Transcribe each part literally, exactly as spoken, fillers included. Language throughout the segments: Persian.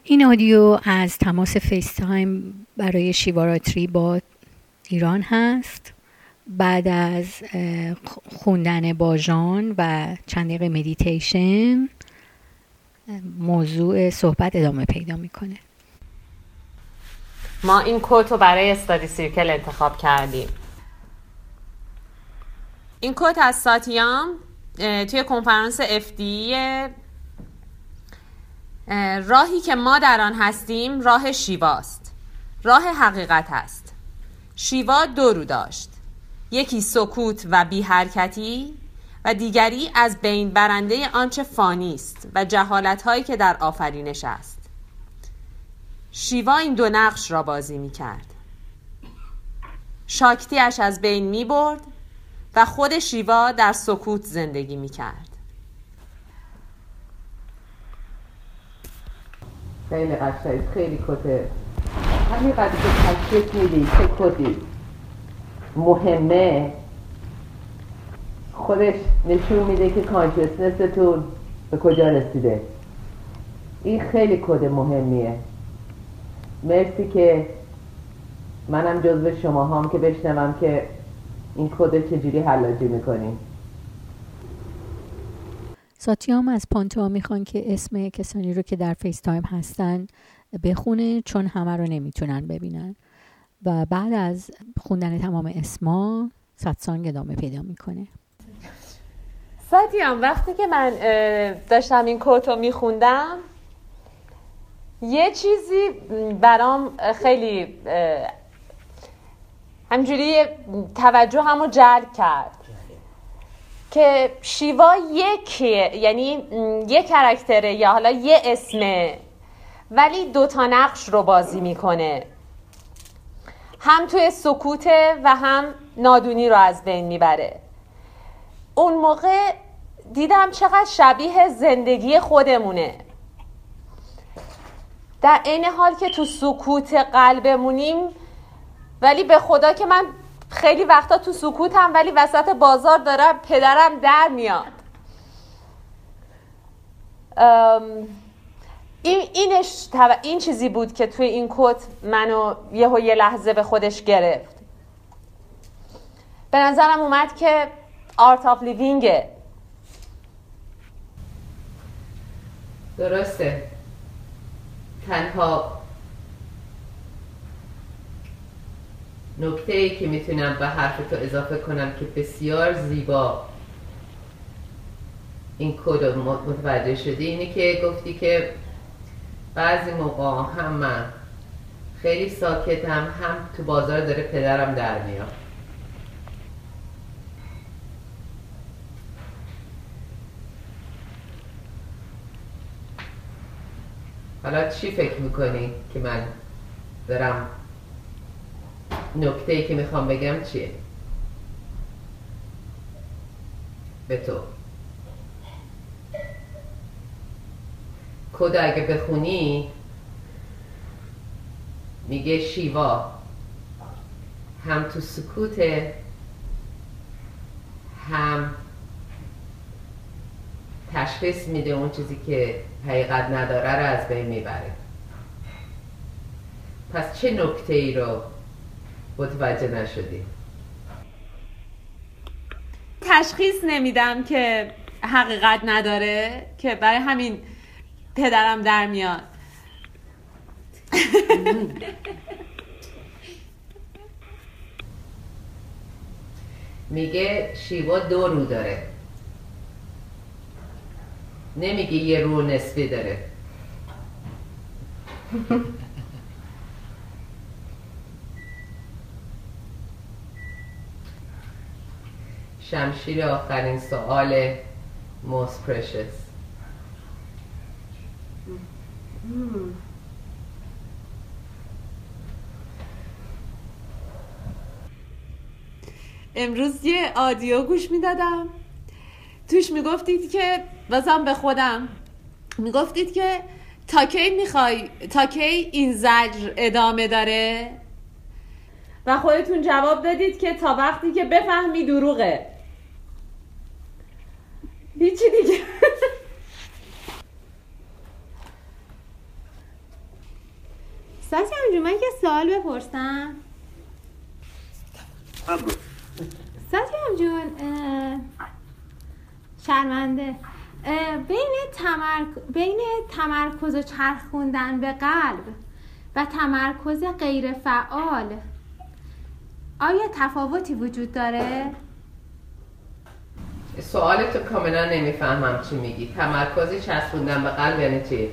این آدیو از تماس فیس تایم برای شیواراتری با ایران هست. بعد از خوندن باجان و چند دقیقه مدیتیشن موضوع صحبت ادامه پیدا میکنه. ما این کوت رو برای استادی سیرکل انتخاب کردیم. این کوت از ساتیام توی کنفرانس اف دی راهی که ما در آن هستیم راه شیواست، راه حقیقت است. شیوا دو رو داشت، یکی سکوت و بی حرکتی و دیگری از بین برنده آنچه فانی است و جهالت هایی که در آفرینش است. شیوا این دو نقش را بازی می کرد. شاکتیش از بین می برد و خود شیوا در سکوت زندگی می کرد. خیلی قشنگ، خیلی کته همین قدری که تشخیص میدی که کتی مهمه، خودش نشون میده که کانشسنستون به کجا رسیده. این خیلی کد مهمیه. مرسی که منم جزو شما هم که بشنوم که این کد چجوری حلاجی میکنیم. ساتیام از پانتوا میخوان که اسم کسانی رو که در فیس تایم هستن بخونه، چون همه رو نمیتونن ببینن و بعد از خوندن تمام اسما ساتسانگ ادامه پیدا میکنه. ساتیام، وقتی که من داشتم این کوت رو میخوندم یه چیزی برام خیلی همجوری توجه همو جلب کرد که شیوا یکیه، یعنی یه کرکتره یا حالا یه اسمه ولی دو تا نقش رو بازی میکنه، هم توی سکوته و هم نادونی رو از بین میبره. اون موقع دیدم چقدر شبیه زندگی خودمونه، در عین حال که تو سکوت قلبمونیم ولی به خدا که من خیلی وقتا تو سکوتم ولی وسط بازار دارم پدرم در میاد. این اینش این چیزی بود که توی این کوت منو یه و یه لحظه به خودش گرفت. به نظرم اومد که آرت آف لیوینگه. درسته. تنها نکته‌ای که میتونم به حرف تو اضافه کنم که بسیار زیبا این کد رو متوجه شدی اینه که گفتی که بعضی موقع هم من خیلی ساکتم، هم تو بازار داره پدرم در میاد. حالا چی فکر میکنی که من دارم نکته‌ای که میخوام بگم چیه؟ به تو کد اگه بخونی میگه شیوا هم تو سکوته هم تشخیص میده اون چیزی که حقیقت نداره رو از بین میبره. پس چه نکته ای رو متوجه نشدی؟ تشخیص نمیدم که حقیقت نداره که برای همین پدرم در میاد. میگه شیوا دو رو داره، نمیگه یه رو نصفی داره. شمشیر آخرین سوال most precious. امروز یه آدیو گوش میدادم، توش میگفتید که بازم به خودم میگفتید که تا کی میخوای، تا کی این زجر ادامه داره و خودتون جواب دادید که تا وقتی که بفهمی دروغه. هیچی دیگه. ساتیام جون، من یه سوال بپرسم. ساتیام جون، شرمنده، بین تمرک... بین تمرکز و چرخوندن به قلب و تمرکز غیر فعال آیا تفاوتی وجود داره؟ سوالتو کاملا نمیفهمم چی میگی. تمرکز چسبوندن به قلب یعنی چی؟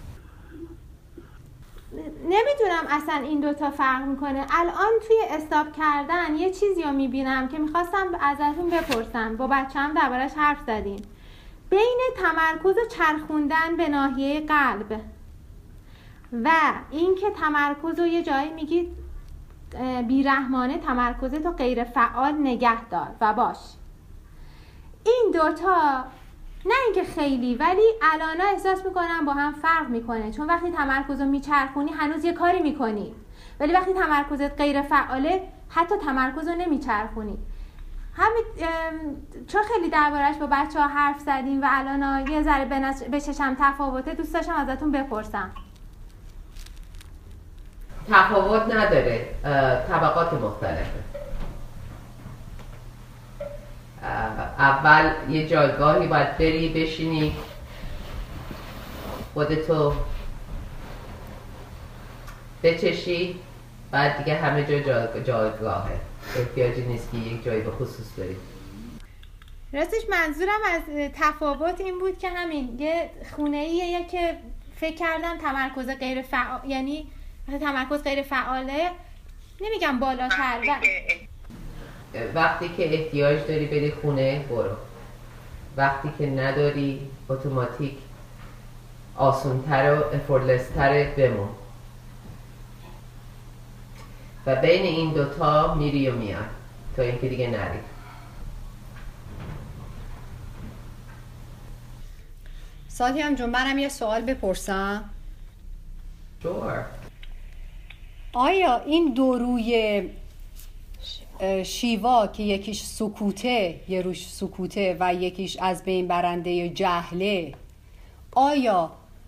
نمیدونم اصلا این دوتا فرق میکنه. الان توی استاپ کردن یه چیزی رو میبینم که میخواستم ازتون بپرسم. با بچه‌م دربارش حرف زدیم. بین تمرکز و چرخوندن به ناحیه قلب و اینکه تمرکز رو یه جایی میگید بیرحمانه تمرکزت رو غیر فعال نگه دار و باش. این دوتا نه اینکه خیلی، ولی الانا احساس میکنم با هم فرق میکنه، چون وقتی تمرکز رو میچرخونی هنوز یه کاری میکنی، ولی وقتی تمرکزت غیر فعاله حتی تمرکز رو نمیچرخونی. همین چون خیلی دربارش با بچه ها حرف زدیم و الانا یه ذره به چشم تفاوته، دوست داشتم ازتون بپرسم. تفاوت نداره، طبقات مختلفه. اول یه جایگاهی باید بری بشینی، خودتو بچشی، بعد دیگه همه جا جایگاهه، احتیاجی نیست که یک جایی به خصوص بری. راستش منظورم از تفاوت این بود که همین یه خونه ایه که فکر کردم تمرکز غیر فعال، یعنی تمرکز غیر فعاله، نمیگم بالاتر، وقتی که احتیاج داری بری خونه برو، وقتی که نداری اتوماتیک آسونتر و افورلستر بمون و بین این دوتا میری و میاد تا اینکه دیگه نری. ساتیام جون، منم یه سوال بپرسم؟ sure. آیا این دو روی شیوا که یکیش سکوته، یه روش سکوته و یکیش از بین برنده جهله، آیا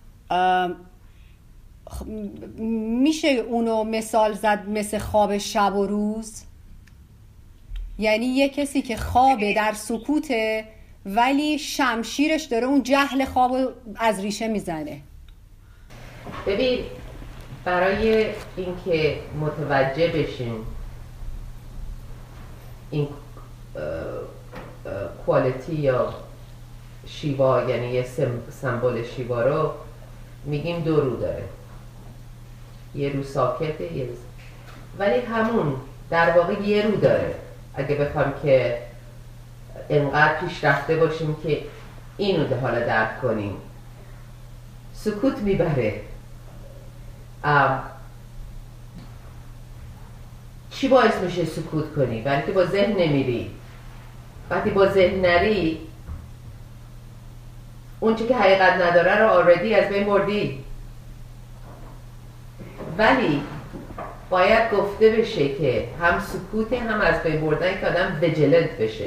میشه اونو مثال زد مثل خواب شب و روز؟ یعنی یه کسی که خوابه در سکوته ولی شمشیرش داره اون جهل خوابو از ریشه میزنه. ببین، برای اینکه متوجه بشین این کوالیتی یا شیوا، یعنی یه سمبل شیوا رو میگیم دو رو داره، یه رو ساکته، یه رو، ولی همون در واقع یه رو داره. اگه بخوام که انقدر پیشرفته باشیم که اینو ده حالا درک کنیم، سکوت میبره. چی باعث میشه سکوت کنی؟ برای که با ذهن نمیری. وقتی با ذهن نری، اون چی که حقیقت نداره رو آردی از بین بردی. ولی باید گفته بشه که هم سکوته هم از بین بردن که آدم ویجیلنت بشه،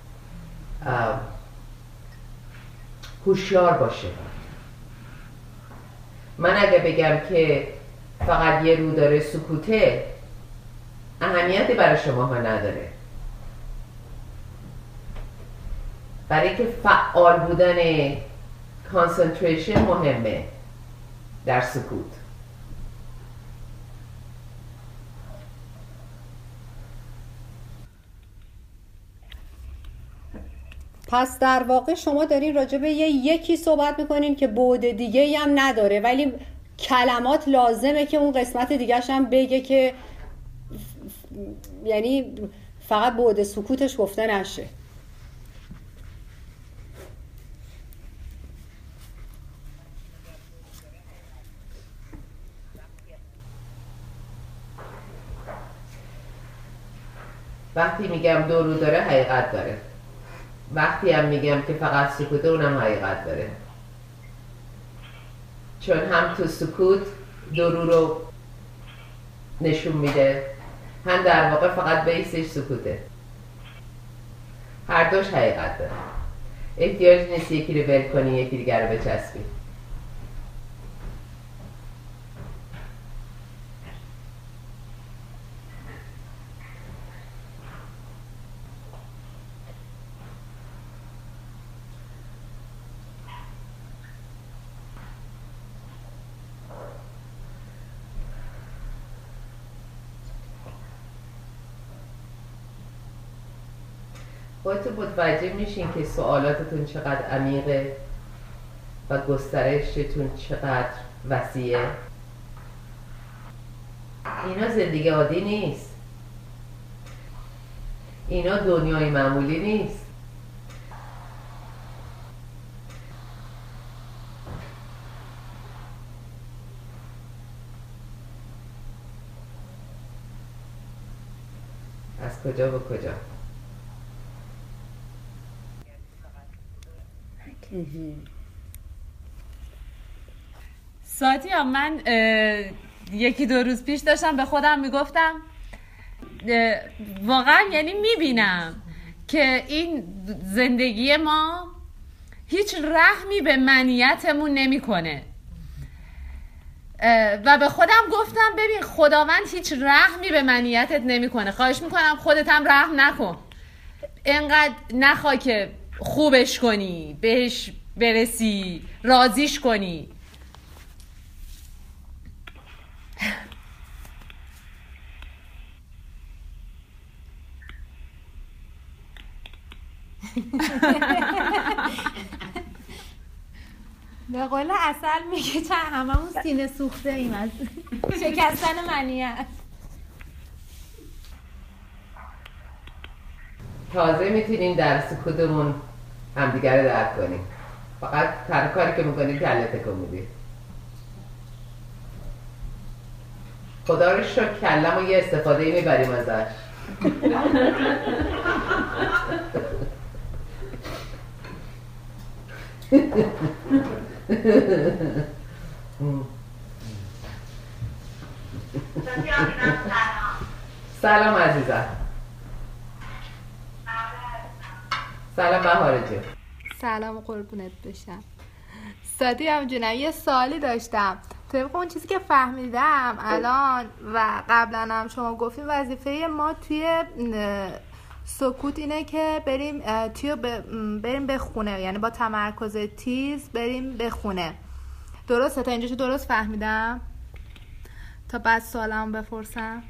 هوشیار باشه. من اگه بگم که فقط یه رو داره سکوته، اهمیتی برای شما ها نداره، برای که فعال بودن کانسنتریشن مهمه در سکوت. پس در واقع شما دارین راجع به یه یکی صحبت میکنین که بعد دیگه هم نداره، ولی کلمات لازمه که اون قسمت دیگه‌ش هم بگه که یعنی فقط بعد سکوتش گفته نشه. وقتی میگم دو رو داره حقیقت داره، وقتی هم میگم که فقط سکوته اونم حقیقت داره، چون هم تو سکوت دو رو رو نشون میده، هم در واقع فقط بیسش سکوته. هر دوش حقیقت داره، احتیاج نیست یکی رو ول کنی یکی دیگر رو بچسبی. خودتون متوجه میشین که سوالاتتون چقدر عمیقه و گسترشتون چقدر وسیعه؟ اینا زندگی عادی نیست، اینا دنیای معمولی نیست. از کجا به کجا؟ ساتیا، من یکی دو روز پیش داشتم به خودم میگفتم واقعا یعنی میبینم که این زندگی ما هیچ رحمی به منیتمون نمیکنه و به خودم گفتم ببین خداوند هیچ رحمی به منیتت نمیکنه، خواهش میکنم خودت هم رحم نکن، انقدر نخوا که خوبش کنی، بهش برسی، راضیش کنی. به قول اصل میگه چه هممون سینه سوخته ایم از شکستن منیت. تازه میتونیم در سکوتمون همدیگر رو درک کنیم. فقط تنها کاری که میکنیم کله تکون میدیم. خدا رو شکر کلمو یه استفاده میبریم ازش. سلام عزیزم. سلام بهاره جون. سلام قربونت بشم. ساتیام جونم یه سوالی داشتم. طبق اون چیزی که فهمیدم الان و قبلا هم شما گفتیم وظیفه ما توی سکوت اینه که بریم توی بریم به خونه، یعنی با تمرکز تیز بریم به خونه. درسته؟ تا اینجاشو درست فهمیدم؟ تا بعد سوالم بپرسم.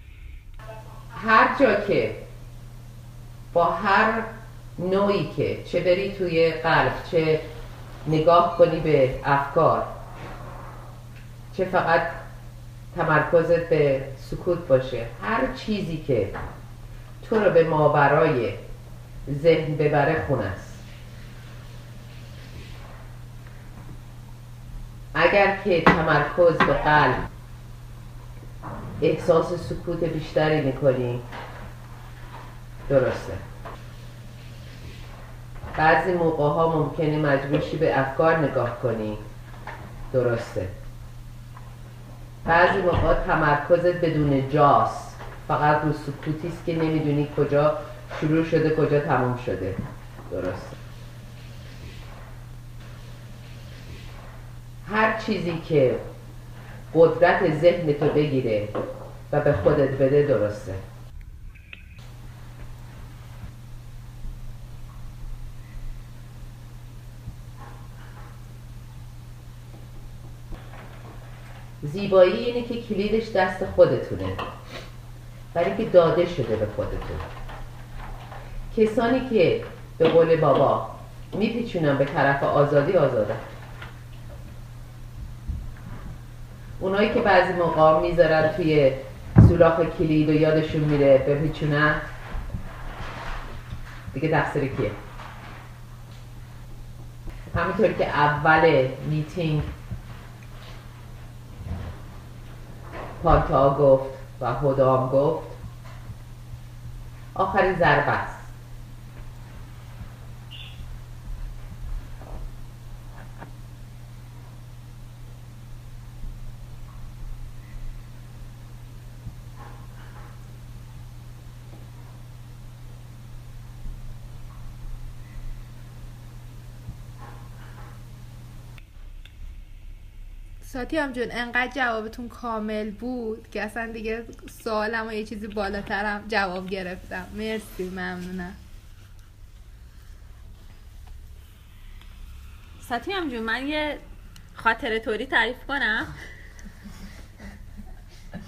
هر جا که با هر نوعی که چه بری توی قلب، چه نگاه کنی به افکار، چه فقط تمرکزت به سکوت باشه، هر چیزی که تو رو به ماورای ذهن ببره خونه است. اگر که تمرکز به قلب احساس سکوت بیشتری میکنی درسته. بعضی موقع ها ممکنه مجبور شی به افکار نگاه کنی درسته. بعضی موقع تمرکزت بدون جاست، فقط رو سکوتیست که نمیدونی کجا شروع شده کجا تموم شده درسته. هر چیزی که قدرت ذهنتو بگیره و به خودت بده درسته. زیبایی اینه که کلیدش دست خودتونه، برای که داده شده به خودتون. کسانی که به قول بابا میپیچونن به طرف آزادی آزاده، اونایی که بعضی موقع میذارن توی سوراخ کلید و یادشون میره بپیچونن دیگه تقصیر کیه؟ همینطور که اول میتینگ پانتا گفت و هدام گفت آخرین ضربه است. ساتیام جون انقدر جوابتون کامل بود که اصلا دیگه سوالم و یه چیزی بالاترم جواب گرفتم. مرسی، ممنونم. ساتیام جون من یه خاطره طوری تعریف کنم.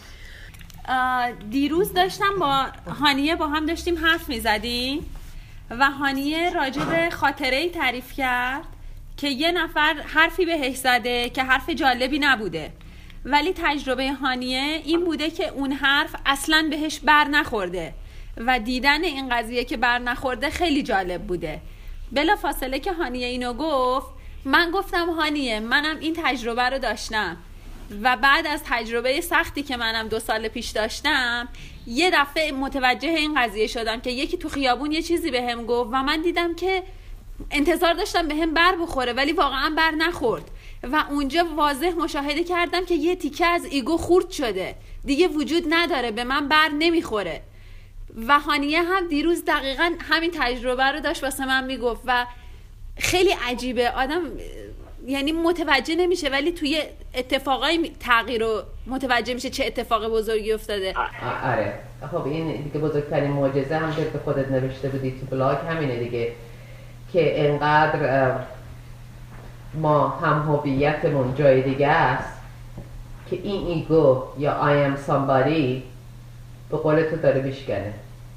دیروز داشتم با هانیه با هم داشتیم حرف میزدیم و هانیه راجع به خاطره‌ای تعریف کرد که یه نفر حرفی بهش زده که حرف جالبی نبوده، ولی تجربه هانیه این بوده که اون حرف اصلاً بهش بر نخورده و دیدن این قضیه که بر نخورده خیلی جالب بوده. بلا فاصله که هانیه اینو گفت، من گفتم هانیه منم این تجربه رو داشتم و بعد از تجربه سختی که منم دو سال پیش داشتم یه دفعه متوجه این قضیه شدم که یکی تو خیابون یه چیزی بهم گفت و من دیدم که انتظار داشتم بهم بر بخوره ولی واقعا بر نخورد و اونجا واضح مشاهده کردم که یه تیکه از ایگو خورد شده، دیگه وجود نداره، به من بر نمیخوره. و هانیه هم دیروز دقیقا همین تجربه رو داشت واسه من میگفت و خیلی عجیبه، آدم یعنی متوجه نمیشه ولی توی اتفاقای تغییر رو متوجه میشه چه اتفاق بزرگی افتاده. آره خب این دیگه بزرگترین معجزه هم که خودت نوشته بودی تو بلاگ همینه دیگه، که انقدر ما هم هویتمون جای دیگه است که این ایگو یا I am somebody به قول تو داره میشکنه.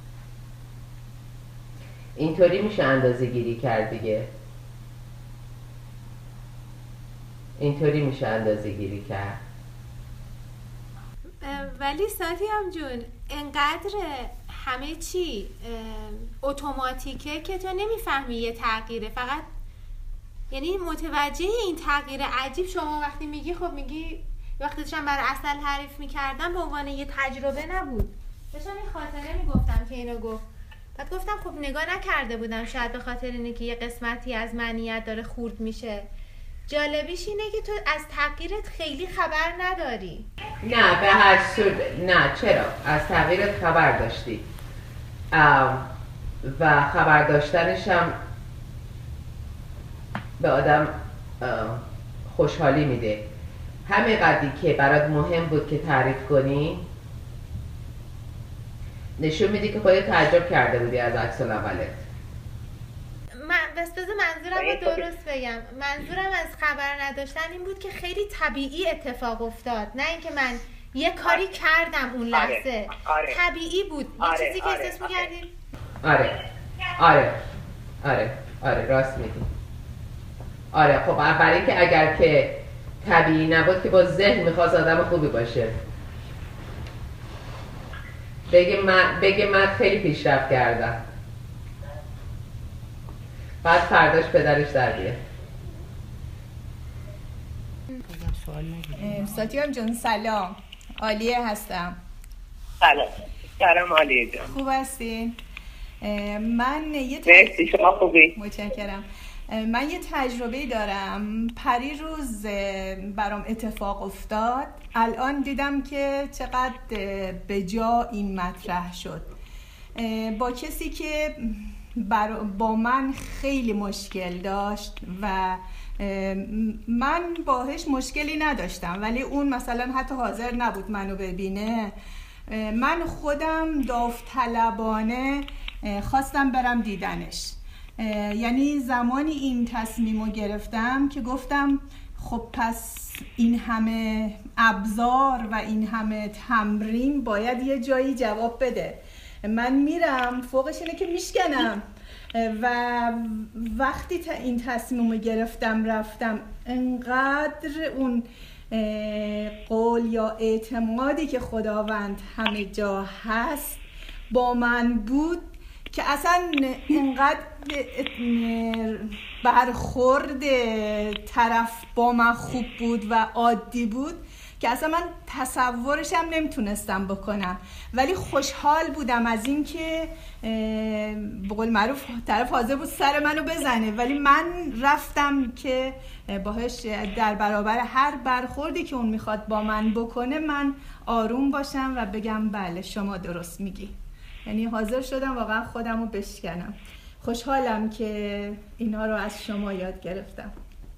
اینطوری میشه اندازه گیری کرد دیگه، اینطوری میشه اندازه گیری کرد. ولی ساتیام جون انقدر همه چی اتوماتیکه که تو نمیفهمی یه تغییره، فقط یعنی متوجه این تغییر عجیب شما وقتی میگی، خب میگی وقتی داشتم برای اصل تعریف میکردم به عنوان یه تجربه نبود، داشتم این خاطره میگفتم که اینو گفت، بعد گفتم خب نگاه نکرده بودم، شاید به خاطر اینه که یه قسمتی از منیت داره خورد میشه. جالبیش اینه که تو از تغییرت خیلی خبر نداری. نه به هر صورت نه، چرا از تغییرت خبر داشتی و خبر داشتنش هم به آدم خوشحالی میده. همه قدری که برات مهم بود که تعریف کنی نشون میدی که خودت تعجب کرده بودی از عکس الاولت. من بس بذار منظورم رو درست بگم، منظورم از خبر نداشتن این بود که خیلی طبیعی اتفاق افتاد، نه اینکه من یه کاری کردم اون لحظه. آره. طبیعی بود، یه آره. چیزی که آره. احساس می‌کردیم. آره آره آره آره راست میگی. آره خب برای اینکه اگر که طبیعی نبود که با ذهن میخواست آدم خوبی باشه، بگه من بگه من خیلی پیشرفت کردم، بعد فرداش پدرش در بیاد. ساتیام جون سلام، عالیه هستم. سلام سلام عالیه جان، خوب هستین؟ من یه مرسی، شما خوبی؟ متشکرم. من یه تجربه دارم، پری روز برام اتفاق افتاد، الان دیدم که چقدر به جا این مطرح شد. با کسی که با من خیلی مشکل داشت و من باهاش مشکلی نداشتم، ولی اون مثلا حتی حاضر نبود منو ببینه. من خودم داوطلبانه خواستم برم دیدنش، یعنی زمانی این تصمیمو گرفتم که گفتم خب پس این همه ابزار و این همه تمرین باید یه جایی جواب بده. من میرم فوقش اینه که میشکنم و وقتی تا این تصمیمو گرفتم رفتم، انقدر اون قول یا اعتمادی که خداوند همه جا هست با من بود که اصلا اینقدر برخورد طرف با من خوب بود و عادی بود که اصلا من تصورشم نمیتونستم بکنم، ولی خوشحال بودم از این که به قول معروف طرف حاضر بود سر منو بزنه، ولی من رفتم که باهاش در برابر هر برخوردی که اون میخواد با من بکنه من آروم باشم و بگم بله شما درست میگی. یعنی حاضر شدم واقعا خودمو بشکنم. خوشحالم که اینا رو از شما یاد گرفتم.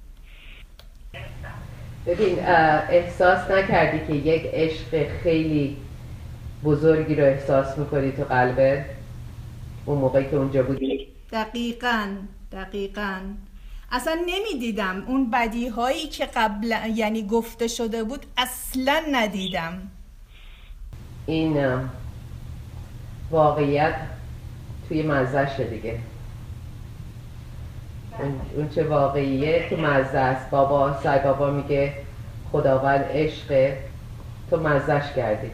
ببین احساس نکردی که یک عشق خیلی بزرگی رو احساس میکنی تو قلبت اون موقعی که اونجا بودی؟ دقیقاً دقیقاً اصلا نمیدیدم اون بدی هایی که قبل یعنی گفته شده بود، اصلا ندیدم. این واقعیت توی مزهشه دیگه. اون, اون چه واقعیه تو مزه است. بابا سای بابا میگه خداوند عشقه، تو مزهش کردی.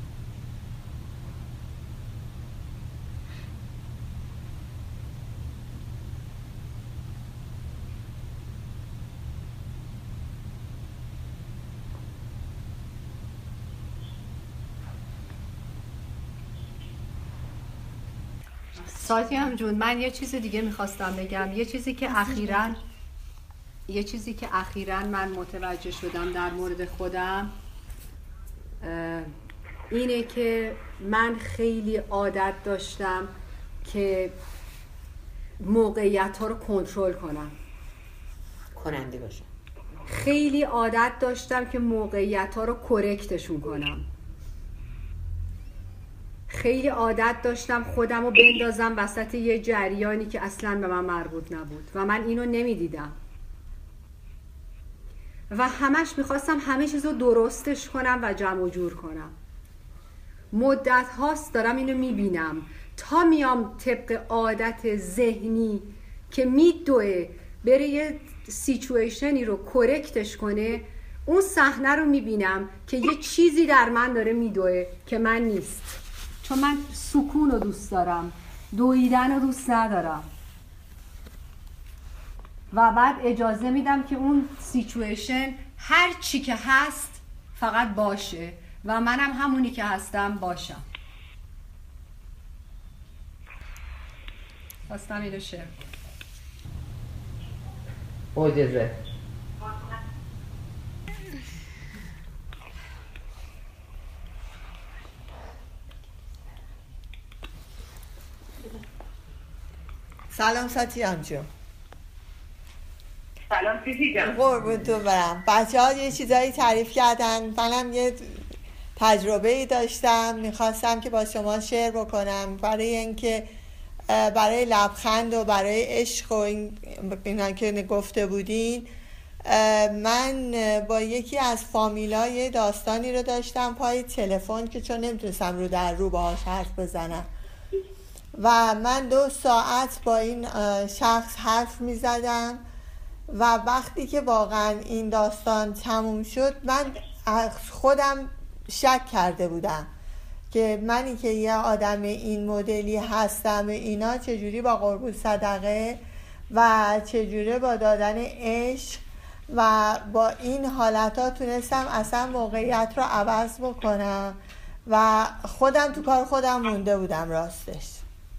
ساتیام جون، من یه چیز دیگه میخواستم بگم. یه چیزی که اخیراً یه چیزی که اخیراً من متوجه شدم در مورد خودم اینه که من خیلی عادت داشتم که موقعیت ها رو کنترل کنم، کننده باشم. خیلی عادت داشتم که موقعیت ها رو کرکتشون کنم. خیلی عادت داشتم خودم رو بندازم وسط یه جریانی که اصلاً به من مربوط نبود و من اینو نمیدیدم و همش میخواستم همه چیز رو درستش کنم و جمع و جور کنم. مدت هاست دارم اینو میبینم تا میام طبق عادت ذهنی که میدوه بره یه سیچویشنی رو کرکتش کنه، اون صحنه رو میبینم که یه چیزی در من داره میدوه که من نیست. چون من سکون رو دوست دارم، دویدن رو دوست ندارم و بعد اجازه میدم که اون سیچویشن هر چی که هست فقط باشه و منم همونی که هستم باشم. خواستم اینو شیر معجزه. سلام ساتیام جون. سلام سیسی جان. قربون تو برم. بچه ها یه چیزایی تعریف کردن، منم یه تجربه ای داشتم میخواستم که با شما شیر بکنم برای اینکه برای لبخند و برای عشق و این اینا که گفته بودین. من با یکی از فامیلای داستانی رو داشتم پای تلفن که چون نمیتونستم رو در رو باهاش حرف بزنم و من دو ساعت با این شخص حرف می زدم و وقتی که واقعا این داستان تموم شد من خودم شک کرده بودم که منی که یه آدم این مدلی هستم اینا چجوری با قربون صدقه و چجوری با دادن عشق و با این حالت ها تونستم اصلا موقعیت رو عوض بکنم و خودم تو کار خودم مونده بودم راستش.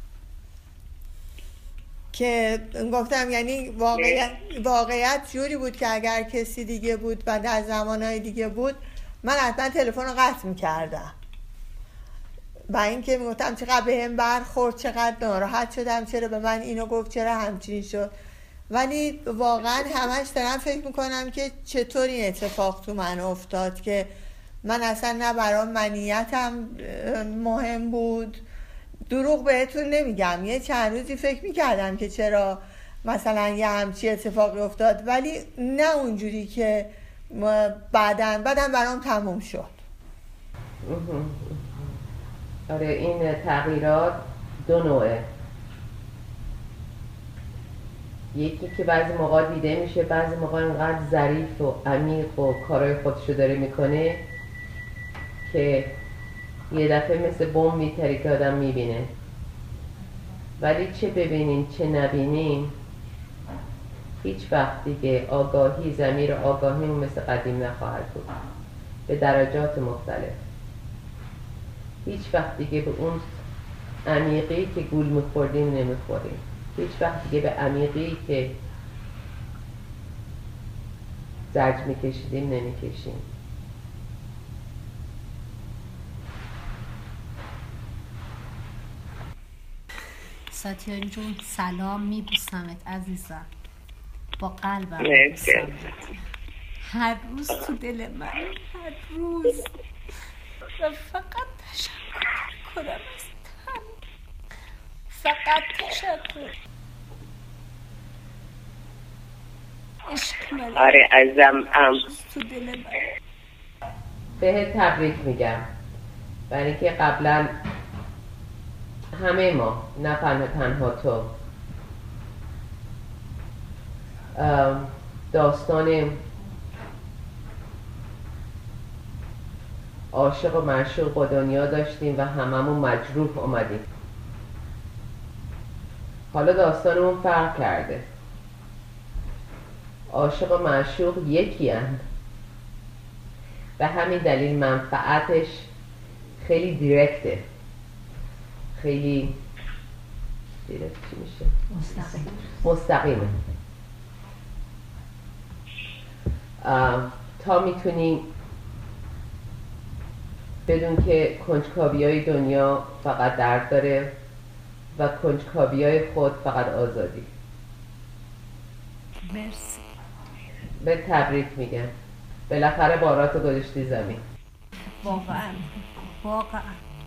که گفتم یعنی واقعیت, واقعیت جوری بود که اگر کسی دیگه بود و در زمانهای دیگه بود من حتما تلفن رو قطع میکردم و اینکه میگفتم چقدر به هم برخورد، چقدر ناراحت شدم، چرا به من اینو گفت، چرا همچین شد. ولی واقعا همش دارم فکر میکنم که چطور این اتفاق تو من افتاد که من اصلا نه برام منیتم مهم بود. دروغ بهتون نمیگم، یه چند روزی فکر میکردم که چرا مثلا یه همچی اتفاقی افتاد ولی نه اونجوری که بعدن بعدن برام تموم شد. آره این تغییرات دو نوعه، یکی که بعضی موقع دیده میشه، بعضی موقع اینقدر ظریف و عمیق و کارهای خودشو داره میکنه که یه دفعه مثل بمب میتره که آدم میبینه. ولی چه ببینیم چه نبینیم هیچ وقت دیگه آگاهی، ضمیر آگاهیمون مثل قدیم نخواهد بود، به درجات مختلف. هیچ وقت دیگه به اون عمیقی که گول میخوردیم نمیخوریم، هیچ وقت دیگه به عمیقی که زرج میکشیدیم نمیکشیم. ساتیان جون سلام، میبوسمت عزیزم، با قلبم میبوسمت هر روز تو دل من، هر روز، و فقط تشکر کنم از تن، فقط تشکر. عشق من آره ازم تو دل من. بهت تبریک میگم برای اینکه قبلا همه ما، نه تنها تنها تو، داستان عاشق و معشوق با دنیا داشتیم و هممون مجروح اومدیم. حالا داستانمون فرق کرده. عاشق و معشوق یکی هستند. به همین دلیل منفعتش خیلی دیرکته، خیلی دیرکت چی میشه؟ مستقیم مستقیمه. تا میتونی بدون که کنجکاوی های دنیا فقط درد داره و کنجکاوی های خود فقط آزادی. مرسی. به تبریک میگم، بالاخره باراتو گذاشتی زمین. واقعا واقعا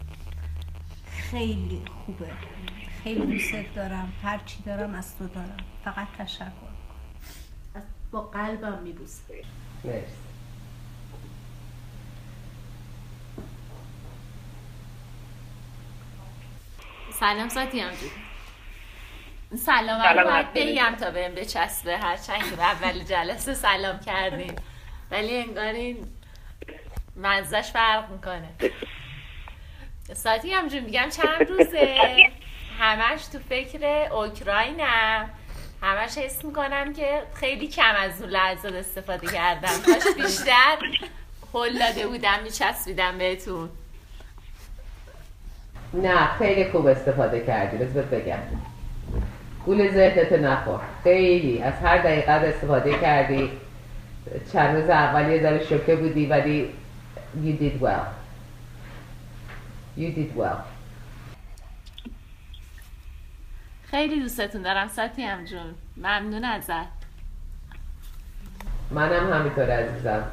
خیلی خوبه، خیلی دوست دارم، هر چی دارم از تو دارم، فقط تشکر کن. با قلبم میبوسم. مرسی. سلام ساتیام جون. سلام رو باید بگم تا بهم بچسبه، هرچند که اول جلسه سلام کردیم ولی انگار این مزهش فرق میکنه. ساتیام جون میگم چند روزه همش تو فکر اوکراینم، همش حس میکنم که خیلی کم از اون لحظات استفاده کردم، کاش بیشتر هل داده بودم میچسبیدم بهتون. نه خیلی خوب استفاده کردی، بذار بگم گول ذهنتو نخور، خیلی از هر دقیقه استفاده کردی. چند روز اول یه ذره شوکه بودی ولی you did well you did well. خیلی دوستتون دارم ساتیام جون، ممنون ازت. منم همینطور عزیزم.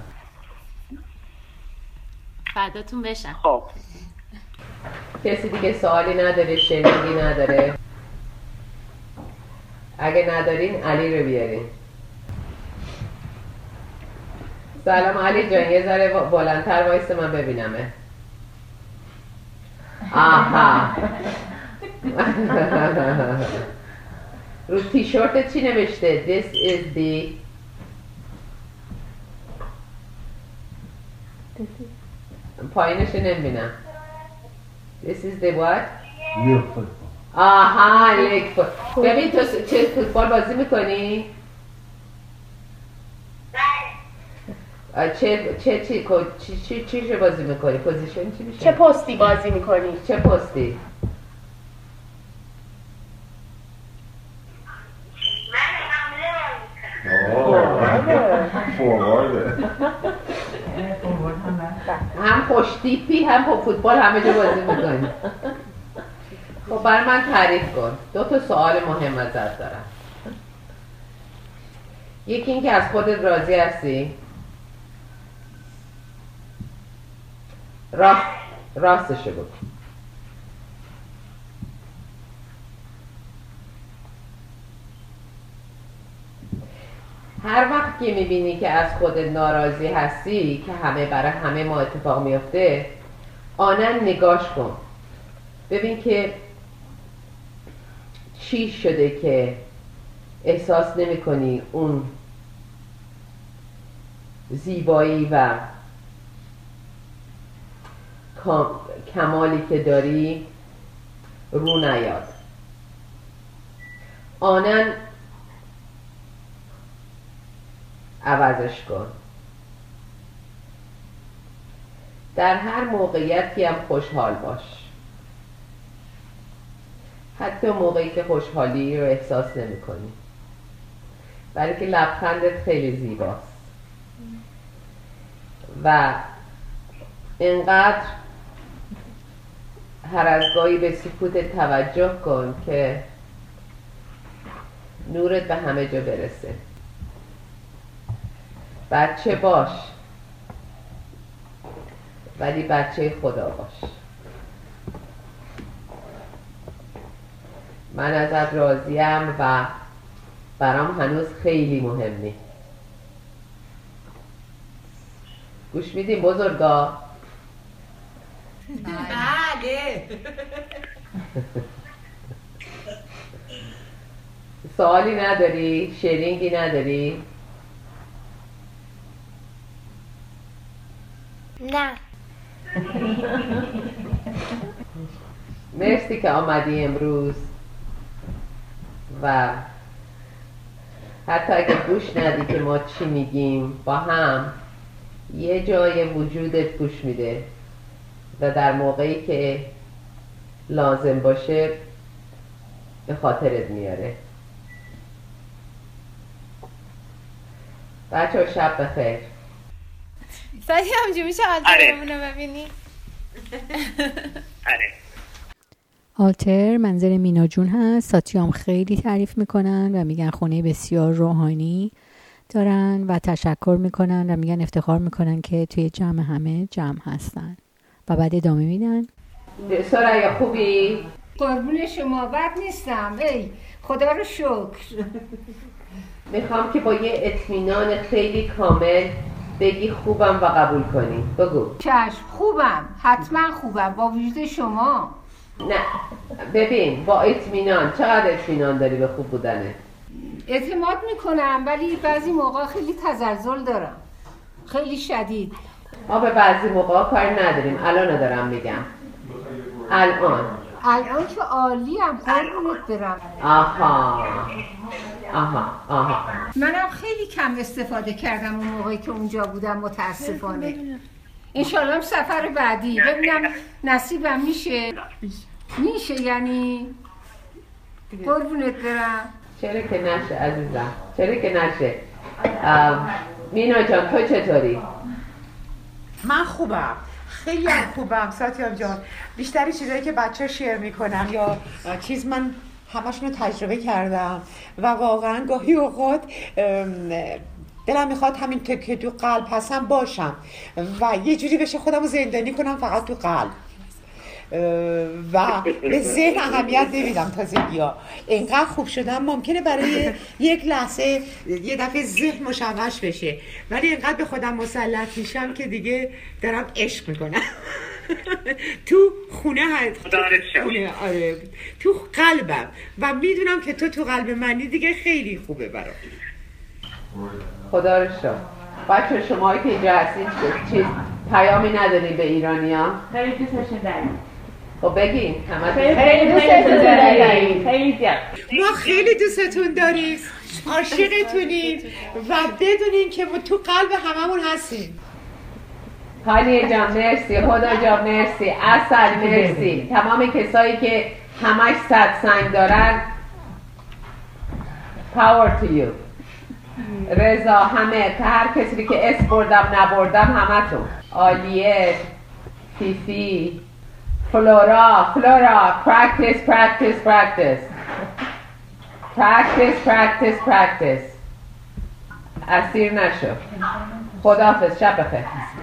فداتون بشم. خب کسی دیگه سوالی نداره، شنیدی نداره؟ اگه ندارین علی رو بیارین. سلام علی جان، یه ذره بلندتر وایسته من ببینمه. آها رو تیشورت چی نوشته؟ This is the پایینش نمیبینم. This is the what? لیگ فوتبال. آها لیگ فوتبال. ببین تو چه فوتبال بازی میکنی؟ چه چه چی چی چی چی بازی میکنی؟ پوزیشن چی میشه؟ چه پستی بازی میکنی؟ چه پستی؟ فوروارده. هم خوش تیپی هم با فوتبال همه جا بازی میکنی. خب برای من تعریف کن. دو تا سوال مهم ازت دارم. یکی این که از خودت راضی هستی؟ راست راستشو بگو. هر وقت که میبینی که از خودت ناراضی هستی که همه برای همه ما اتفاق میفته، آنن نگاش کن ببین که چی شده که احساس نمی کنی اون زیبایی و کمالی که داری رو نیاد. آنن عوضش کن. در هر موقعیتی هم خوشحال باش، حتی موقعی که خوشحالی رو احساس نمی کنی، برای که لبخندت خیلی زیباست و اینقدر هر از گاهی به سکوت توجه کن که نورت به همه جا برسه. بچه باش ولی بچه خدا باش. من ازت راضیم و برام هنوز خیلی مهمی. گوش میدیم بزرگا؟ بله. سوالی نداری؟ شیرینگی نداری؟ نه. مرسی که آمدی امروز و حتی اگه گوش ندی که ما چی میگیم با هم، یه جای وجودت گوش میده و در موقعی که لازم باشه به خاطرت میاره. بچه ها شب بخیر. سادی همجور میشه آلترمون رو ببینی؟ آره. آلتر منزل مینا جون هست. ساتیام خیلی تعریف میکنن و میگن خونه بسیار روحانی دارن و تشکر میکنن و میگن افتخار میکنن که توی جمع همه جمع هستن و بعد ادامه میدن. سریا خوبی؟ قربون شما بد نیستم. ای خدا رو شکر. میخوام که با یه اطمینان خیلی کامل بگی خوبم و قبول کنی. بگو. چشم خوبم، حتما خوبم با وجود شما. نه ببین با اطمینان. چقدر اطمینان داری به خوب بودنه؟ اعتماد میکنم ولی بعضی موقع خیلی تزلزل دارم، خیلی شدید. ما به بعضی موقع کار نداریم. الان دارم میگم الان الان که عالی هم قربونت برم. آها آها آها منم خیلی کم استفاده کردم اون موقعی که اونجا بودم متاسفانه. انشالله هم سفر بعدی ببینم نصیبم میشه. میشه یعنی قربونت برم. چرا که نشه عزیزم، چرا که نشه. مینا جان تو چطوری؟ من خوبم، خیلی هم خوبم ساتیام جان. بیشتری چیزایی که بچه ها شیر میکنن یا چیز من همشون رو تجربه کردم و واقعا گاهی اوقات دلم میخواد همین که تو قلب هستم باشم و یه جوری بشه خودم رو زندانی کنم فقط تو قلب و به ذهن اهمیت نمیدم. تازگی ها اینقدر خوب شدم ممکنه برای یک لحظه یه دفعه ذهن مشوش بشه ولی اینقدر به خودم مسلط میشم که دیگه دارم عشق میکنم. تو خونه هست، خونه آره تو قلبم و میدونم که تو تو قلب منی دیگه خیلی خوبه برام. خدا رو شکر. بچه شمایی که اینجا هستید چیز پیامی نداری به ایرانیا؟ خیلی دوستشون داریم. خب بگین همه خیلی دوستتون داریم. خیلی زیاد. ما خیلی دوستتون داریم، عاشقتونیم و بدونین که ما تو قلب هممون هستیم. حالی جان مرسی، خدا جان مرسی، اصل مرسی، تمام کسایی که همش صد سنگ دارن power to you. رضا همه، هر کسی که اس بردم نبردم همتون. عالیه، فیفی، فلورا، فلورا، practice, practice, practice. practice, practice, practice. اسیر نشو. خداحافظ، شب بخیر.